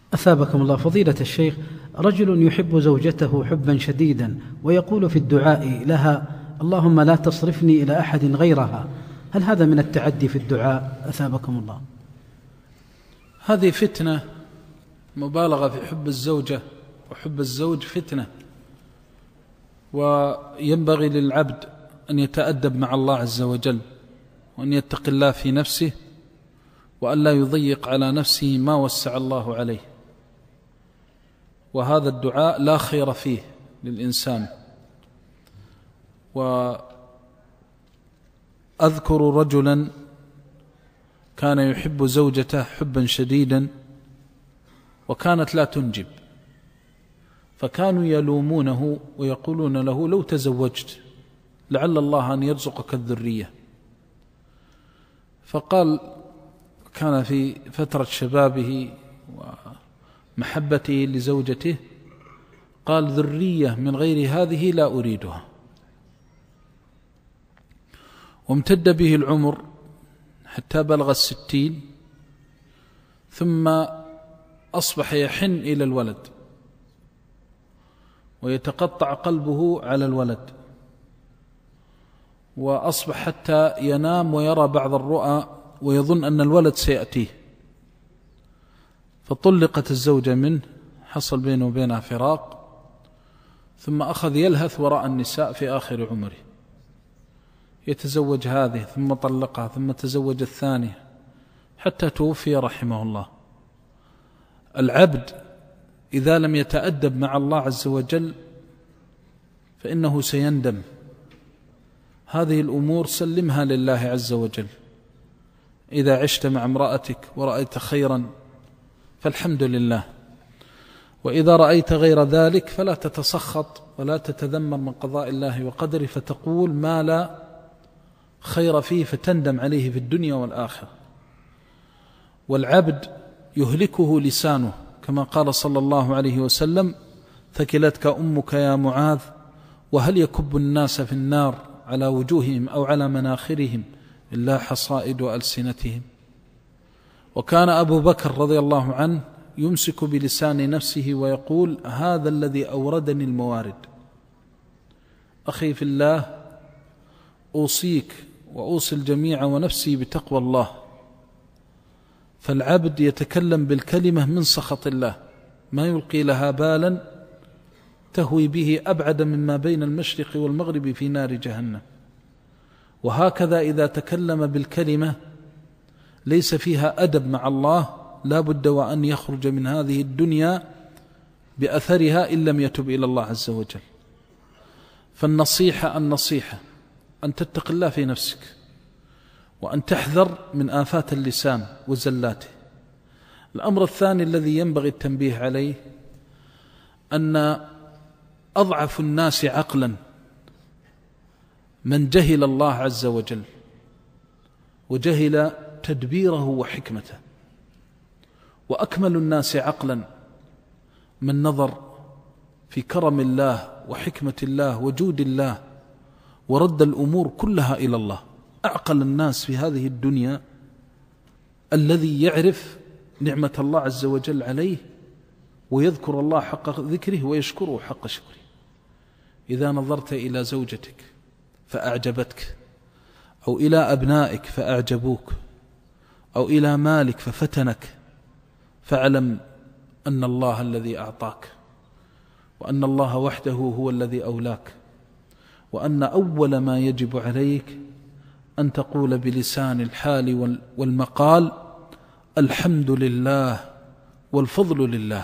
أثابكم الله فضيلة الشيخ. رجل يحب زوجته حبا شديدا ويقول في الدعاء لها: اللهم لا تصرفني إلى أحد غيرها، هل هذا من التعدي في الدعاء أثابكم الله؟ هذه فتنة، مبالغة في حب الزوجة، وحب الزوج فتنة، وينبغي للعبد أن يتأدب مع الله عز وجل، وأن يتقي الله في نفسه، وأن لا يضيق على نفسه ما وسع الله عليه. وهذا الدعاء لا خير فيه للإنسان. وأذكر رجلا كان يحب زوجته حبا شديدا وكانت لا تنجب، فكانوا يلومونه ويقولون له: لو تزوجت لعل الله أن يرزقك الذرية. فقال، كان في فترة شبابه ومحبته لزوجته، قال: ذرية من غير هذه لا أريدها. وامتد به العمر حتى بلغ 60، ثم أصبح يحن إلى الولد ويتقطع قلبه على الولد، وأصبح حتى ينام ويرى بعض الرؤى ويظن أن الولد سيأتيه. فطلقت الزوجة منه، حصل بينه وبينها فراق، ثم أخذ يلهث وراء النساء في آخر عمره، يتزوج هذه ثم طلقها ثم تزوج الثانية حتى توفي رحمه الله. العبد إذا لم يتأدب مع الله عز وجل فإنه سيندم. هذه الأمور سلمها لله عز وجل. إذا عشت مع امرأتك ورأيت خيرا فالحمد لله، وإذا رأيت غير ذلك فلا تتسخط ولا تتذمر من قضاء الله وقدره، فتقول ما لا خير فيه فتندم عليه في الدنيا والآخرة. والعبد يهلكه لسانه، كما قال صلى الله عليه وسلم: ثكلتك أمك يا معاذ، وهل يكب الناس في النار على وجوههم أو على مناخرهم إلا حصائد ألسنتهم. وكان أبو بكر رضي الله عنه يمسك بلسان نفسه ويقول: هذا الذي أوردني الموارد. أخي في الله، أوصيك وأوصي الجميع ونفسي بتقوى الله. فالعبد يتكلم بالكلمة من سخط الله، ما يلقي لها بالا، تهوي به أبعد مما بين المشرق والمغرب في نار جهنم. وهكذا إذا تكلم بالكلمة ليس فيها أدب مع الله، لا بد وأن يخرج من هذه الدنيا بأثرها إن لم يتب إلى الله عز وجل. فالنصيحة أن تتق الله في نفسك، وأن تحذر من آفات اللسان وزلاته. الأمر الثاني الذي ينبغي التنبيه عليه أن أضعف الناس عقلا من جهل الله عز وجل وجهل تدبيره وحكمته، وأكمل الناس عقلا من نظر في كرم الله وحكمة الله وجود الله ورد الأمور كلها إلى الله. أعقل الناس في هذه الدنيا الذي يعرف نعمة الله عز وجل عليه ويذكر الله حق ذكره ويشكره حق شكره. إذا نظرت إلى زوجتك فأعجبتك، أو إلى أبنائك فأعجبوك، أو إلى مالك ففتنك، فاعلم أن الله الذي أعطاك، وأن الله وحده هو الذي أولاك، وأن أول ما يجب عليك أن تقول بلسان الحال والمقال: الحمد لله والفضل لله.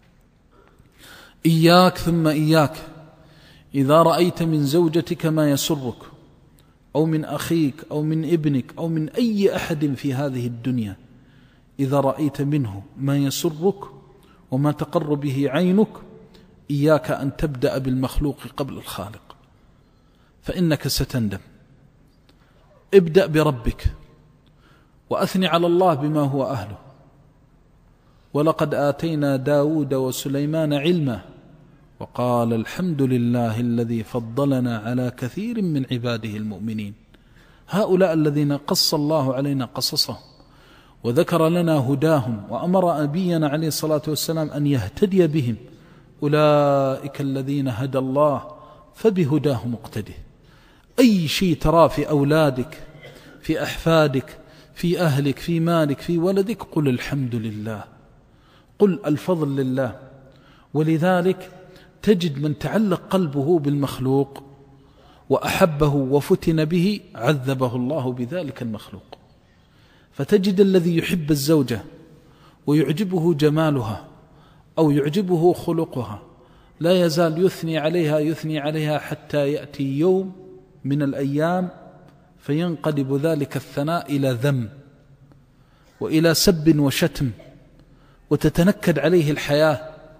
إياك ثم إياك إذا رأيت من زوجتك ما يسرك، أو من أخيك أو من ابنك أو من أي أحد في هذه الدنيا، إذا رأيت منه ما يسرك وما تقر به عينك، إياك أن تبدأ بالمخلوق قبل الخالق، فإنك ستندم. ابدأ بربك وأثني على الله بما هو أهله. ولقد آتينا داود وسليمان علما وقال: الحمد لله الذي فضلنا على كثير من عباده المؤمنين. هؤلاء الذين قص الله علينا قصصهم وذكر لنا هداهم، وأمر نبينا عليه الصلاة والسلام أن يهتدي بهم. أولئك الذين هدى الله فبهداه مقتده. أي شيء تراه في أولادك، في أحفادك، في أهلك، في مالك، في ولدك، قل الحمد لله، قل الفضل لله. ولذلك تجد من تعلق قلبه بالمخلوق وأحبه وفتن به عذبه الله بذلك المخلوق. فتجد الذي يحب الزوجة ويعجبه جمالها أو يعجبه خلقها لا يزال يثني عليها حتى يأتي يوم من الأيام فينقلب ذلك الثناء إلى ذم وإلى سب وشتم، وتتنكد عليه الحياة.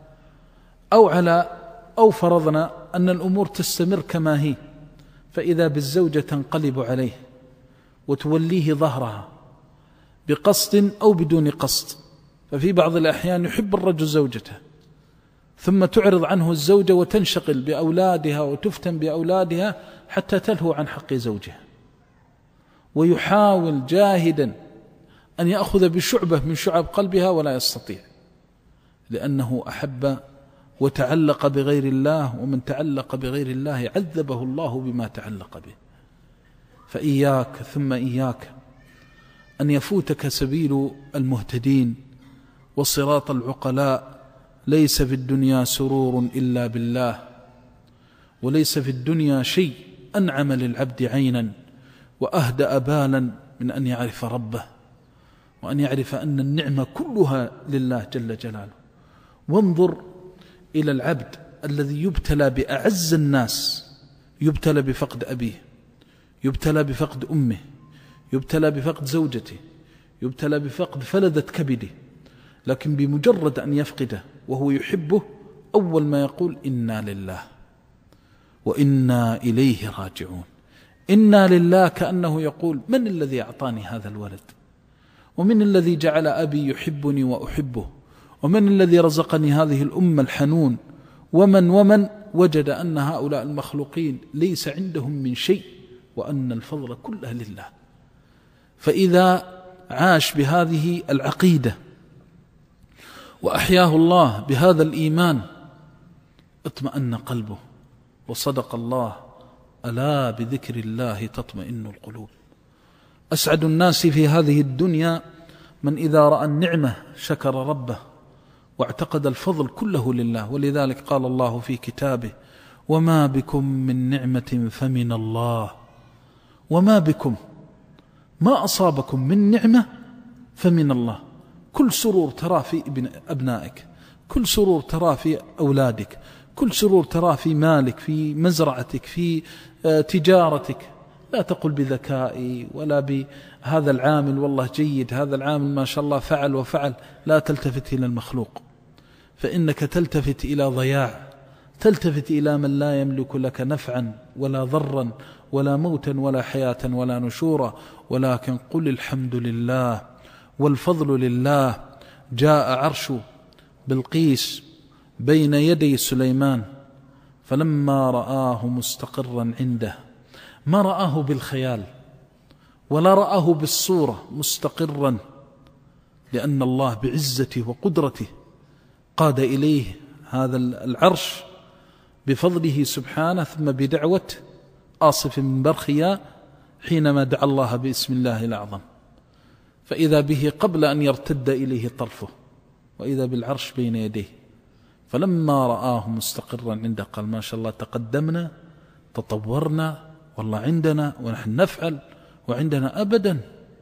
أو فرضنا أن الأمور تستمر كما هي، فإذا بالزوجة تنقلب عليه وتوليه ظهرها بقصد أو بدون قصد. ففي بعض الأحيان يحب الرجل زوجته ثم تعرض عنه الزوجة وتنشغل بأولادها وتفتن بأولادها حتى تلهو عن حق زوجها، ويحاول جاهدا أن يأخذ بشعبة من شعب قلبها ولا يستطيع، لأنه أحب وتعلق بغير الله، ومن تعلق بغير الله عذبه الله بما تعلق به. فإياك ثم إياك أن يفوتك سبيل المهتدين وصراط العقلاء. ليس في الدنيا سرور إلا بالله، وليس في الدنيا شيء أنعم للعبد عينا وأهدأ بالا من أن يعرف ربه، وأن يعرف أن النعمة كلها لله جل جلاله. وانظر إلى العبد الذي يبتلى بأعز الناس، يبتلى بفقد أبيه، يبتلى بفقد أمه، يبتلى بفقد زوجته، يبتلى بفقد فلذة كبده، لكن بمجرد أن يفقده وهو يحبه أول ما يقول إنا لله وإنا إليه راجعون. إنا لله كأنه يقول من الذي أعطاني هذا الولد، ومن الذي جعل أبي يحبني وأحبه، ومن الذي رزقني هذه الأمة الحنون، ومن وجد أن هؤلاء المخلوقين ليس عندهم من شيء، وأن الفضل كله لله. فإذا عاش بهذه العقيدة وأحياه الله بهذا الإيمان اطمأن قلبه. وصدق الله: ألا بذكر الله تطمئن القلوب. أسعد الناس في هذه الدنيا من إذا رأى النعمة شكر ربه واعتقد الفضل كله لله. ولذلك قال الله في كتابه: وما بكم من نعمة فمن الله. وما بكم، ما أصابكم من نعمة فمن الله. كل سرور ترى في أبنائك، كل سرور ترى في أولادك، كل سرور ترى في مالك، في مزرعتك، في تجارتك. لا تقل بذكائي ولا بهذا العامل والله جيد، هذا العامل ما شاء الله فعل وفعل. لا تلتفت إلى المخلوق، فإنك تلتفت إلى ضياع، تلتفت إلى من لا يملك لك نفعا ولا ضرا ولا موتا ولا حياة ولا نشورا. ولكن قل الحمد لله والفضل لله. جاء عرش بلقيس بين يدي سليمان فلما رآه مستقرا عنده، ما رآه بالخيال ولا رآه بالصورة، مستقرا، لأن الله بعزته وقدرته قاد إليه هذا العرش بفضله سبحانه، ثم بدعوة آصف من برخيا حينما دعا الله باسم الله الأعظم، فإذا به قبل أن يرتد إليه طرفه، وإذا بالعرش بين يديه. فلما رآه مستقرا عنده قال: ما شاء الله، تقدمنا، تطورنا، والله عندنا ونحن نفعل وعندنا. أبدا،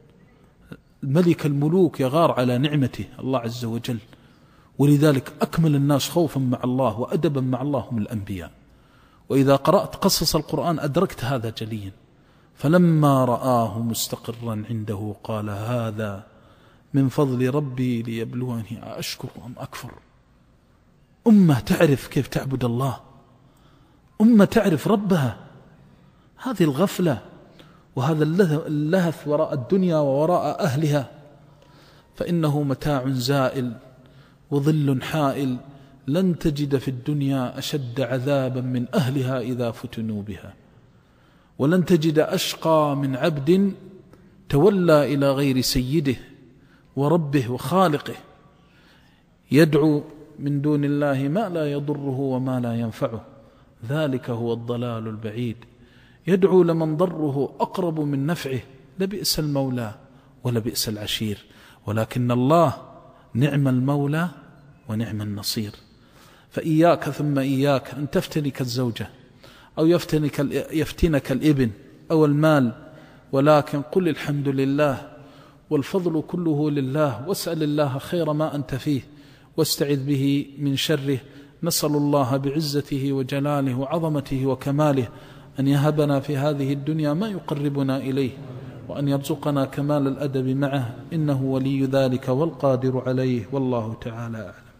ملك الملوك يغار على نعمته الله عز وجل. ولذلك أكمل الناس خوفا مع الله وأدبا مع الله هم الأنبياء. وإذا قرأت قصص القرآن أدركت هذا جليا. فلما رآه مستقرا عنده قال: هذا من فضل ربي ليبلوني أشكر أم أكفر. أمة تعرف كيف تعبد الله، أمة تعرف ربها. هذه الغفلة وهذا اللهث وراء الدنيا ووراء أهلها، فإنه متاع زائل وظل حائل. لن تجد في الدنيا أشد عذابا من أهلها إذا فتنوا بها، ولن تجد أشقى من عبد تولى إلى غير سيده وربه وخالقه، يدعو من دون الله ما لا يضره وما لا ينفعه، ذلك هو الضلال البعيد. يدعو لمن ضره أقرب من نفعه، لبئس المولى ولبئس العشير. ولكن الله نعم المولى ونعم النصير. فإياك ثم إياك أن تفتنك الزوجة أو يفتنك الابن أو المال، ولكن قل الحمد لله والفضل كله لله، واسأل الله خير ما أنت فيه واستعذ به من شره. نسأل الله بعزته وجلاله وعظمته وكماله أن يهبنا في هذه الدنيا ما يقربنا إليه، وأن يرزقنا كمال الأدب معه، إنه ولي ذلك والقادر عليه، والله تعالى أعلم.